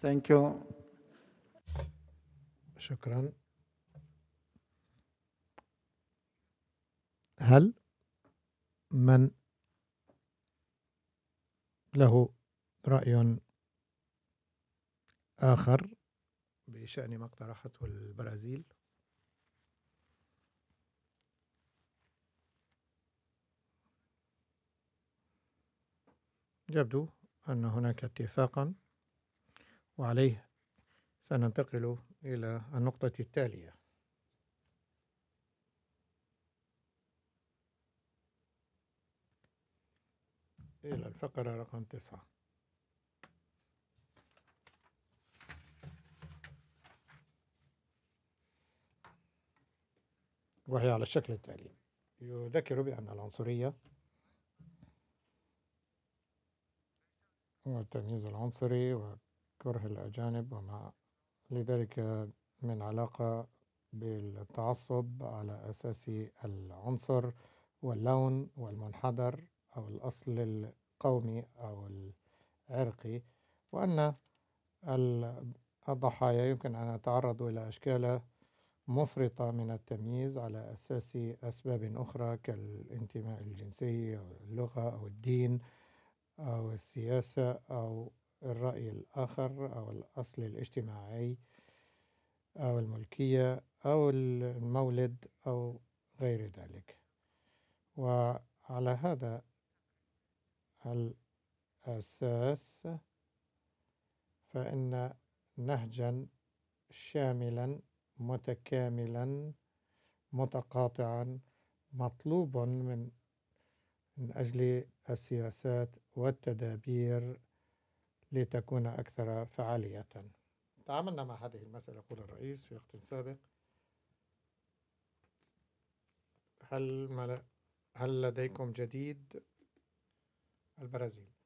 Thank you. شكرا. هل من له رأي آخر بشأن ما اقترحته البرازيل؟ يبدو أن هناك اتفاقا، وعليه سننتقل إلى النقطة التالية. إلى الفقرة رقم 9، وهي على الشكل التالي: يذكر بأن العنصرية والتمييز العنصري وكره الأجانب وما لذلك من علاقة بالتعصب على أساس العنصر واللون والمنحدر أو الأصل القومي أو العرقي، وأن الضحايا يمكن أن يتعرضوا إلى أشكال مفرطة من التمييز على أساس أسباب أخرى كالانتماء الجنسي أو اللغة أو الدين أو السياسة أو الرأي الآخر أو الأصل الاجتماعي أو الملكية أو المولد أو غير ذلك. وعلى هذا الأساس فإن نهجا شاملا متكاملا متقاطعا مطلوب من أجل السياسات والتدابير لتكون أكثر فعالية. تعاملنا مع هذه المسألة، يقول الرئيس في وقت سابق. هل لديكم جديد؟ البرازيل.